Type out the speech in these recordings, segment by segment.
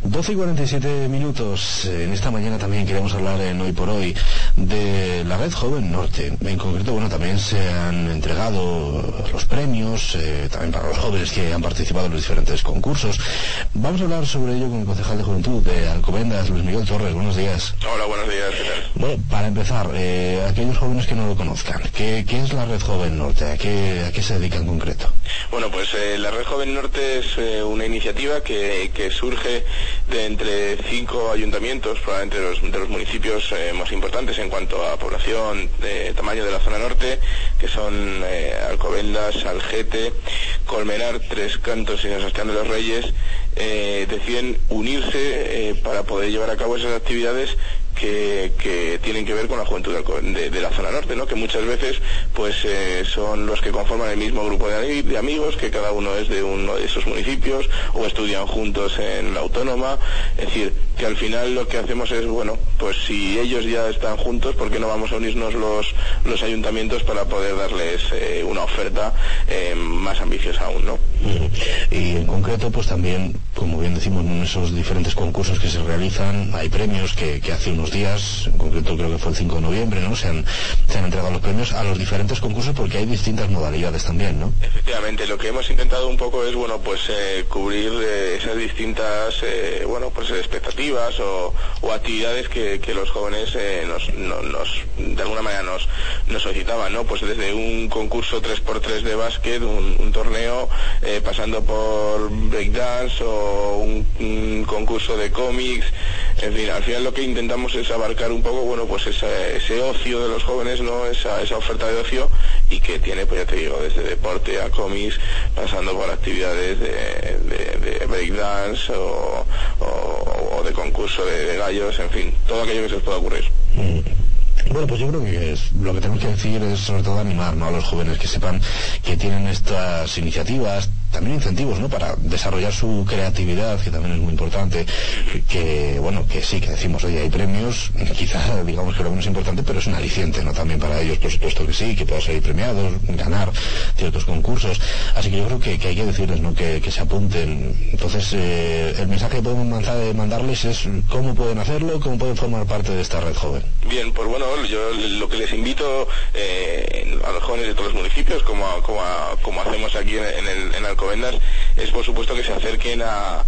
12:47. En esta mañana también queremos hablar en Hoy por Hoy de la Red Joven Norte. En concreto, también se han entregado los premios, también para los jóvenes que han participado en los diferentes concursos. Vamos a hablar sobre ello con el concejal de Juventud de Alcobendas, Luis Miguel Torres. Buenos días. Hola, buenos días. ¿Qué tal? Bueno, para empezar, aquellos jóvenes que no lo conozcan, ¿qué es la Red Joven Norte? ¿A qué se dedica en concreto? Bueno, pues la Red Joven Norte es una iniciativa que surge de entre 5 ayuntamientos, probablemente de los municipios más importantes en cuanto a población, de tamaño de la zona norte, que son Alcobendas, Algete, Colmenar, Tres Cantos y San Sebastián de los Reyes. Deciden unirse para poder llevar a cabo esas actividades que tienen que ver con la juventud de la zona norte, ¿no? Que muchas veces pues son los que conforman el mismo grupo de amigos, que cada uno es de uno de esos municipios o estudian juntos en la autónoma. Es decir, que al final lo que hacemos es, pues si ellos ya están juntos, ¿por qué no vamos a unirnos los ayuntamientos para poder darles una oferta más ambiciosa aún, ¿no? Y en concreto, pues también, como bien decimos, en esos diferentes concursos que se realizan, hay premios que hace unos días, en concreto creo que fue el 5 de noviembre, ¿no? Se han entregado los premios a los diferentes concursos, porque hay distintas modalidades también, ¿no? Efectivamente, lo que hemos intentado un poco es, cubrir esas distintas, expectativas o actividades que los jóvenes de alguna manera nos solicitaban, ¿no? Pues desde un concurso 3x3 de básquet, un torneo, pasando por breakdance o un concurso de cómics. En fin, al final lo que intentamos es abarcar un poco, ese ocio de los jóvenes, ¿no? Esa oferta de ocio, y que tiene, pues ya te digo, desde deporte a cómics, pasando por actividades de breakdance o de concurso de gallos, en fin, todo aquello que se les pueda ocurrir. Bueno, pues yo creo que lo que tenemos que decir es sobre todo animar, ¿no?, a los jóvenes, que sepan que tienen estas iniciativas, también incentivos, ¿no?, para desarrollar su creatividad, que también es muy importante, que sí, que decimos, oye, hay premios, quizá digamos que lo menos importante, pero es un aliciente, ¿no?, también para ellos, por supuesto que sí, que puedan ser premiados, ganar ciertos concursos. Así que yo creo que hay que decirles, ¿no?, que se apunten. Entonces, el mensaje que podemos mandarles es cómo pueden hacerlo, cómo pueden formar parte de esta red joven. Bien, pues yo lo que les invito a los jóvenes de todos los municipios, como hacemos aquí en Alcobendas, es por supuesto que se acerquen a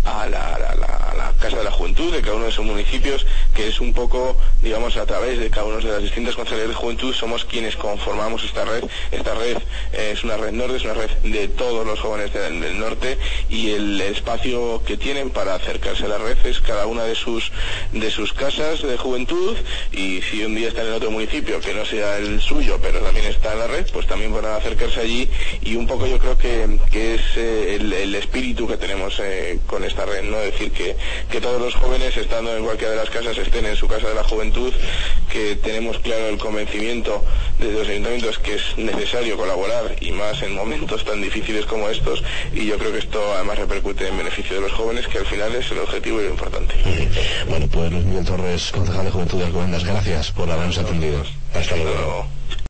la Casa de la Juventud de cada uno de esos municipios, que es un poco, digamos, a través de cada una de las distintas concejalías de juventud, somos quienes conformamos esta red. Esta red es una red norte, es una red de todos los jóvenes del norte, y el espacio que tienen para acercarse a la red es cada una de sus casas de juventud, y si un día están en otro municipio que no sea el suyo, pero también está en la red, pues también podrán acercarse allí. Y un poco yo creo que es el espíritu que tenemos con esta red, ¿no? Es decir, que todos los jóvenes, estando en cualquiera de las casas, estén en su casa de la juventud, que tenemos claro el convencimiento de los ayuntamientos que es necesario colaborar, y más en momentos tan difíciles como estos, y yo creo que esto además repercute en beneficio de los jóvenes, que al final es el objetivo y lo importante. Bueno, pues Luis Miguel Torres, concejal de Juventud de Alcobendas, gracias por habernos atendido. Hasta luego.